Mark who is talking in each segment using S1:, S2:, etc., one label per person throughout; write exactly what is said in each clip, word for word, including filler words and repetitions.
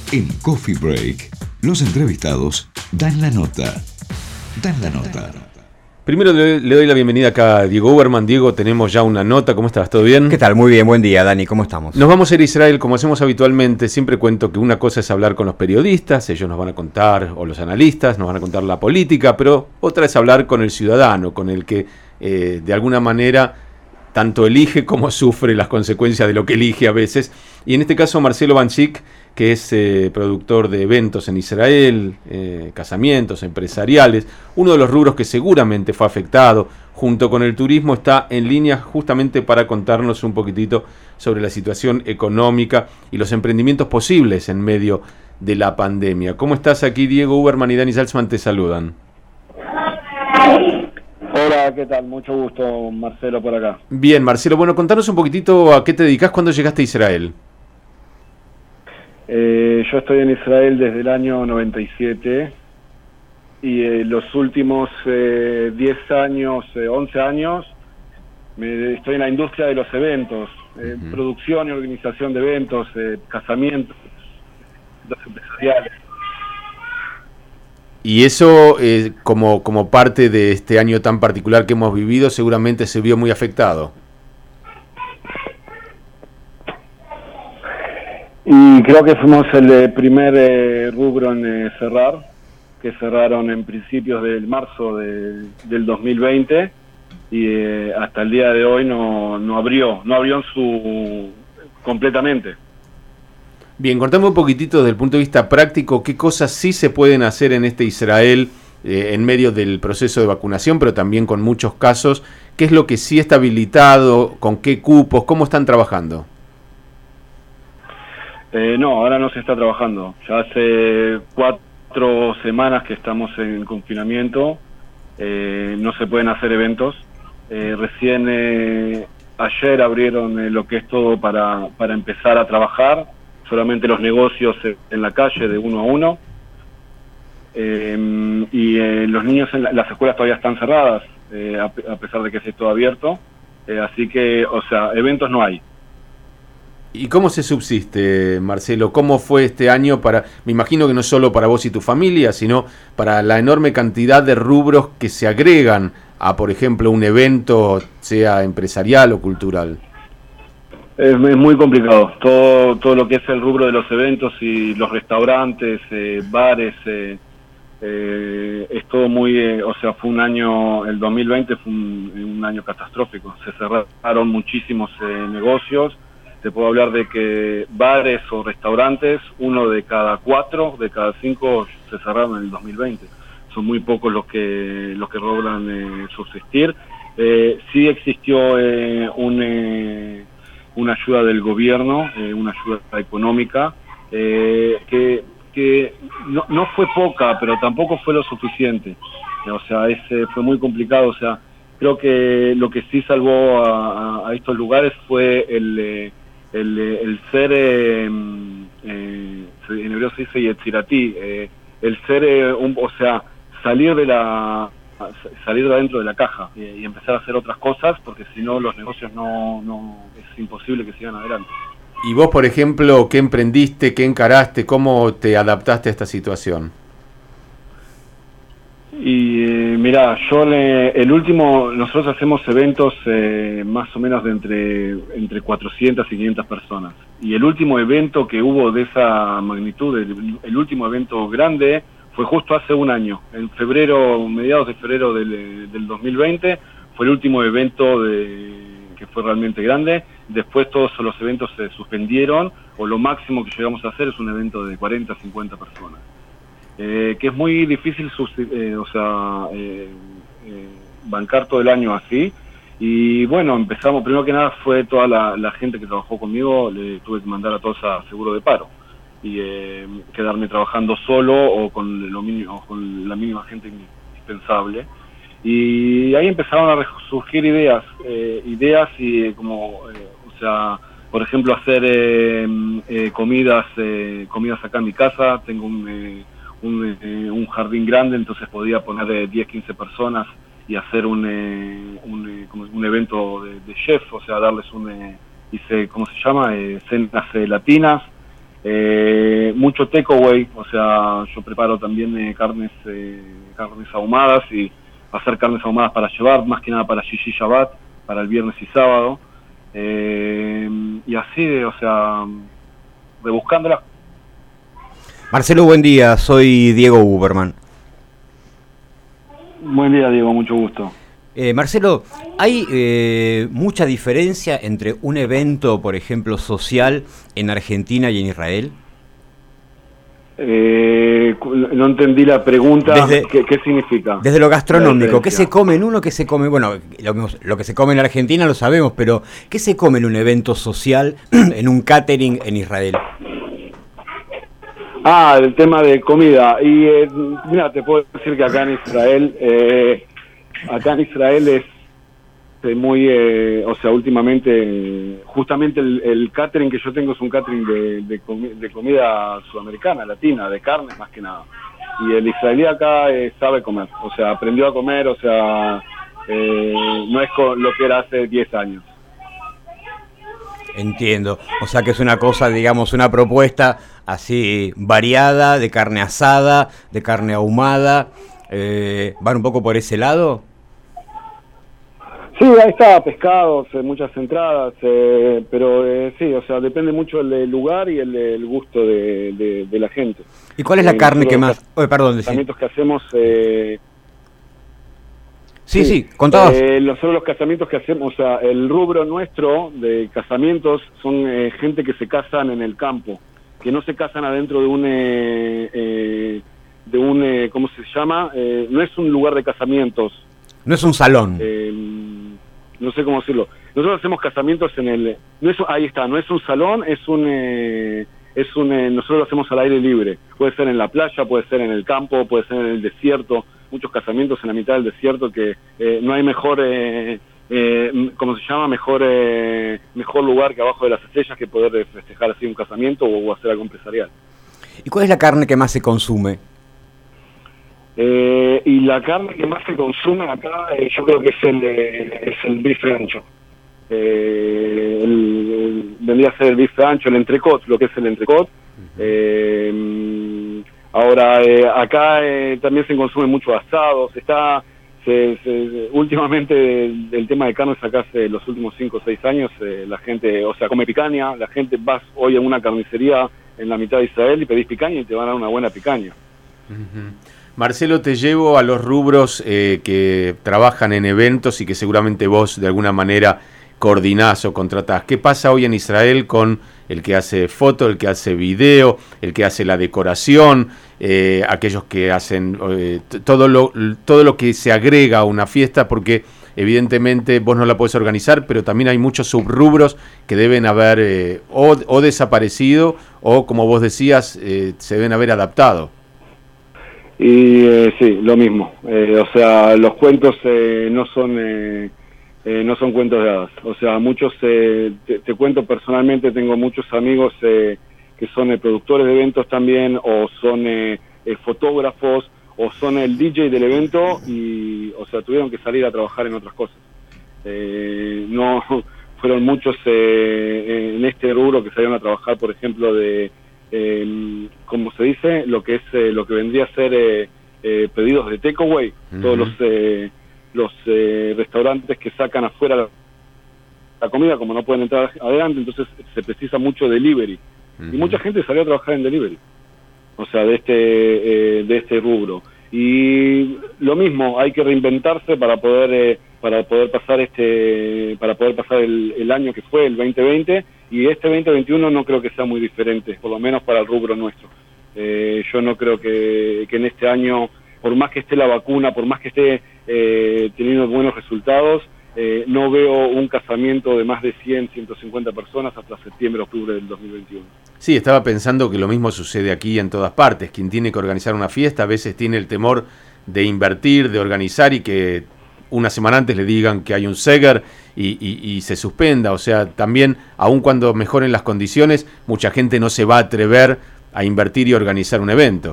S1: En Coffee Break, los entrevistados dan la nota. Dan la nota.
S2: Primero le, le doy la bienvenida acá a Diego Uberman. Diego, tenemos ya una nota. ¿Cómo estás? ¿Todo bien?
S3: ¿Qué tal? Muy bien, buen día, Dani. ¿Cómo estamos?
S2: Nos vamos a ir a Israel, como hacemos habitualmente. Siempre cuento que una cosa es hablar con los periodistas, ellos nos van a contar, o los analistas, nos van a contar la política, pero otra es hablar con el ciudadano, con el que eh, de alguna manera tanto elige como sufre las consecuencias de lo que elige a veces. Y en este caso Marcelo Banchik, que es eh, productor de eventos en Israel, eh, casamientos empresariales, uno de los rubros que seguramente fue afectado junto con el turismo, está en línea justamente para contarnos un poquitito sobre la situación económica y los emprendimientos posibles en medio de la pandemia. ¿Cómo estás? Aquí Diego Uberman y Dani Salzman te saludan.
S4: Hola, ¿qué tal? Mucho gusto, Marcelo, por acá.
S2: Bien, Marcelo, bueno, contanos un poquitito a qué te dedicás, cuándo llegaste a Israel.
S4: Eh, yo estoy en Israel desde el año noventa y siete y eh, los últimos eh, diez años, eh, once años, me, estoy en la industria de los eventos, eh, uh-huh. producción y organización de eventos, eh, casamientos, eventos empresariales.
S2: Y eso, eh, como, como parte de este año tan particular que hemos vivido, seguramente se vio muy afectado.
S4: Y creo que fuimos el eh, primer eh, rubro en eh, cerrar, que cerraron en principios del marzo de, del dos mil veinte y eh, hasta el día de hoy no, no abrió, no abrió en su completamente.
S2: Bien, contame un poquitito desde el punto de vista práctico, qué cosas sí se pueden hacer en este Israel eh, en medio del proceso de vacunación, pero también con muchos casos. ¿Qué es lo que sí está habilitado? ¿Con qué cupos? ¿Cómo están trabajando?
S4: Eh, no, ahora no se está trabajando. Ya hace cuatro semanas que estamos en confinamiento. Eh, no se pueden hacer eventos. Eh, recién eh, ayer abrieron eh, lo que es todo para, para empezar a trabajar. Solamente los negocios en la calle de uno a uno. Eh, y eh, los niños en la, las escuelas todavía están cerradas, eh, a, a pesar de que esté todo abierto. Eh, así que, o sea, eventos no hay.
S2: ¿Y cómo se subsiste, Marcelo? ¿Cómo fue este año para, me imagino que no solo para vos y tu familia, sino para la enorme cantidad de rubros que se agregan a, por ejemplo, un evento, sea empresarial o cultural?
S4: Es, es muy complicado. Todo todo lo que es el rubro de los eventos y los restaurantes, eh, bares, eh, eh, es todo muy, eh, o sea, fue un año, el dos mil veinte fue un, un año catastrófico. Se cerraron muchísimos eh, negocios. Te puedo hablar de que bares o restaurantes, uno de cada cuatro, de cada cinco se cerraron en el dos mil veinte. Son muy pocos los que los que logran eh, subsistir. Eh, sí existió eh, un, eh, una ayuda del gobierno, eh, una ayuda económica, eh, que, que no, no fue poca, pero tampoco fue lo suficiente. O sea, ese fue muy complicado. O sea, creo que lo que sí salvó a, a estos lugares fue el... Eh, El, el ser, eh, eh, en hebreo se dice yetzirati, eh, el ser, eh, un, o sea, salir de la, salir de adentro de la caja y, y empezar a hacer otras cosas, porque si no los negocios no, no, es imposible que sigan adelante.
S2: Y vos, por ejemplo, ¿qué emprendiste, qué encaraste, cómo te adaptaste a esta situación?
S4: Y eh, mirá, yo le, el último, nosotros hacemos eventos eh, más o menos de entre, entre cuatrocientas y quinientas personas. Y el último evento que hubo de esa magnitud, el, el último evento grande, fue justo hace un año. En febrero, mediados de febrero del, del dos mil veinte, fue el último evento de, que fue realmente grande. Después todos los eventos se suspendieron, o lo máximo que llegamos a hacer es un evento de cuarenta, cincuenta personas. Eh, que es muy difícil, eh, o sea, eh, eh, bancar todo el año así. Y bueno, empezamos, primero que nada fue toda la, la gente que trabajó conmigo, le tuve que mandar a todos a seguro de paro y eh, quedarme trabajando solo o con, lo mínimo, o con la mínima gente indispensable. Y ahí empezaron a surgir ideas, eh, ideas y como, eh, o sea, por ejemplo, hacer eh, eh, comidas, eh, comidas acá en mi casa. Tengo un... Eh, Un, eh, un jardín grande, entonces podía poner eh, diez, quince personas y hacer un eh, un, eh, como un evento de, de chef, o sea, darles un, eh, hice, ¿cómo se llama? Eh, cenas eh, latinas, Eh, mucho takeaway, o sea, yo preparo también eh, carnes eh, carnes ahumadas y hacer carnes ahumadas para llevar, más que nada para Shishi Shabbat, para el viernes y sábado. Eh, y así, o sea, rebuscándola.
S3: Marcelo, buen día, soy Diego Uberman.
S4: Buen día, Diego, mucho gusto.
S3: Eh, Marcelo, ¿hay eh, mucha diferencia entre un evento, por ejemplo, social en Argentina y en Israel?
S4: Eh, no entendí la pregunta.
S3: Desde,
S4: ¿Qué, ¿Qué significa?
S3: Desde lo gastronómico, ¿qué se come en uno? ¿Qué se come? Bueno, lo, lo que se come en Argentina lo sabemos, pero ¿qué se come en un evento social, en un catering en Israel?
S4: Ah, el tema de comida. Y eh, mira, te puedo decir que acá en Israel, eh, acá en Israel es eh, muy, eh, o sea, últimamente, justamente el, el catering que yo tengo es un catering de, de, comi de comida sudamericana, latina, de carne más que nada. Y el israelí acá eh, sabe comer, o sea, aprendió a comer, o sea, eh, no es lo que era hace diez años.
S3: Entiendo, o sea que es una cosa, digamos, una propuesta así variada, de carne asada, de carne ahumada, eh, ¿van un poco por ese lado?
S4: Sí, ahí está, pescados, eh, muchas entradas, eh, pero eh, sí, o sea, depende mucho el lugar y el, el gusto de, de, de la gente.
S3: ¿Y cuál es la
S4: eh,
S3: carne que más...?
S4: Los
S3: oh, perdón,
S4: casamientos que hacemos... Eh,
S3: sí, sí, sí, contabas.
S4: Eh, nosotros los casamientos que hacemos, o sea, el rubro nuestro de casamientos son eh, gente que se casan en el campo, que no se casan adentro de un... Eh, eh, de un eh, ¿cómo se llama? Eh, no es un lugar de casamientos.
S3: No es un salón.
S4: Eh, no sé cómo decirlo. Nosotros hacemos casamientos en el... no es, ahí está, no es un salón, es un... Eh, es un eh, nosotros lo hacemos al aire libre. Puede ser en la playa, puede ser en el campo, puede ser en el desierto. Muchos casamientos en la mitad del desierto que eh, no hay mejor... Eh, eh, ¿cómo se llama? Mejor eh, mejor lugar que abajo de las estrellas que poder festejar así un casamiento o, o hacer algo empresarial.
S3: ¿Y cuál es la carne que más se consume?
S4: Eh, y la carne que más se consume acá, eh, yo creo que es el, eh, es el bife ancho. Eh, el, el, vendría a ser el bife ancho, el entrecot, lo que es el entrecot. Uh-huh. eh, ahora, eh, acá eh, también se consume mucho asados. Está, se, se, últimamente el, el tema de carnes acá hace los últimos cinco o seis años, eh, la gente, o sea, come picaña. La gente vas hoy a una carnicería en la mitad de Israel y pedís picaña y te van a dar una buena picaña.
S2: Uh-huh. Marcelo, te llevo a los rubros eh, que trabajan en eventos y que seguramente vos de alguna manera coordinás o contratás. ¿Qué pasa hoy en Israel con el que hace foto, el que hace video, el que hace la decoración, eh, aquellos que hacen eh, todo lo, todo lo que se agrega a una fiesta? Porque evidentemente vos no la podés organizar, pero también hay muchos subrubros que deben haber eh, o, o desaparecido o, como vos decías, eh, se deben haber adaptado.
S4: Y eh, sí, lo mismo. Eh, o sea, los cuentos eh, no son eh, eh, no son cuentos de hadas. O sea, muchos, eh, te, te cuento personalmente, tengo muchos amigos eh, que son eh, productores de eventos también, o son eh, eh, fotógrafos, o son el D J del evento, y, o sea, tuvieron que salir a trabajar en otras cosas. Eh, no fueron muchos eh, en este rubro que salieron a trabajar, por ejemplo, de... Eh, como se dice, lo que es eh, lo que vendría a ser eh, eh, pedidos de takeaway, uh-huh. todos los eh, los eh, restaurantes que sacan afuera la, la comida, como no pueden entrar adelante, entonces se precisa mucho delivery, uh-huh. y mucha gente salió a trabajar en delivery, o sea, de este eh, de este rubro. Y lo mismo, hay que reinventarse para poder eh, para poder pasar este para poder pasar el, el año que fue el veinte veinte, y este veinte veintiuno no creo que sea muy diferente, por lo menos para el rubro nuestro. Eh, yo no creo que, que en este año, por más que esté la vacuna, por más que esté eh, teniendo buenos resultados, eh, no veo un casamiento de más de cien, ciento cincuenta personas hasta septiembre, octubre del dos mil veintiuno.
S2: Sí, estaba pensando que lo mismo sucede aquí en todas partes. Quien tiene que organizar una fiesta a veces tiene el temor de invertir, de organizar y que una semana antes le digan que hay un seger y, y, y se suspenda. O sea, también, aun cuando mejoren las condiciones, mucha gente no se va a atrever a invertir y organizar un evento.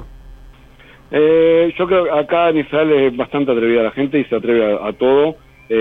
S4: Eh, yo creo que acá en Israel es bastante atrevida la gente y se atreve a, a todo.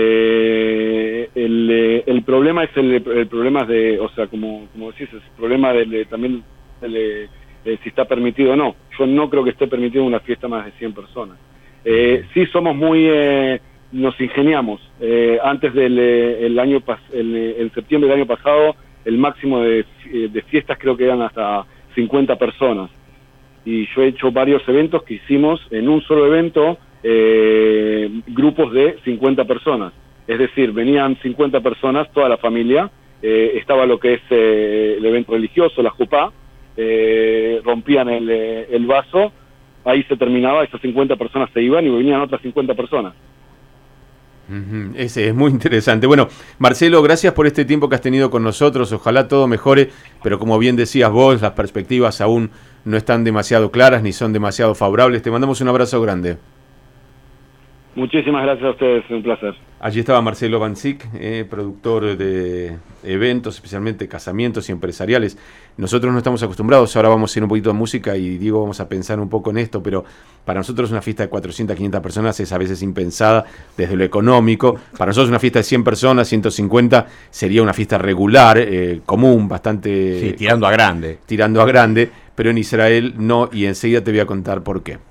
S4: Eh, el, el problema es el, el problema de, o sea, como, como decís, es el problema del, también le, eh, si está permitido o no. Yo no creo que esté permitido una fiesta más de cien personas. Eh, sí somos muy, eh, nos ingeniamos. Eh, antes del el año, pas, el, en septiembre del año pasado, el máximo de, de fiestas creo que eran hasta cincuenta personas. Y yo he hecho varios eventos que hicimos en un solo evento, eh, grupos de cincuenta personas. Es decir, venían cincuenta personas, toda la familia, eh, estaba lo que es eh, el evento religioso, la jupá, eh, rompían el, el vaso, ahí se terminaba, esas cincuenta personas se iban y venían otras cincuenta personas.
S2: Uh-huh. Ese es muy interesante. Bueno, Marcelo, gracias por este tiempo que has tenido con nosotros. Ojalá todo mejore, pero como bien decías vos, las perspectivas aún no están demasiado claras ni son demasiado favorables. Te mandamos un abrazo grande.
S4: Muchísimas gracias a ustedes, un placer.
S2: Allí estaba Marcelo Bancic, eh, productor de eventos, especialmente casamientos y empresariales. Nosotros no estamos acostumbrados, ahora vamos a ir un poquito de música y Diego, vamos a pensar un poco en esto, pero para nosotros una fiesta de cuatrocientas, quinientas personas es a veces impensada desde lo económico. Para nosotros una fiesta de cien personas, ciento cincuenta, sería una fiesta regular, eh, común, bastante...
S3: Sí, tirando a grande.
S2: Tirando a grande, pero en Israel no, y enseguida te voy a contar por qué.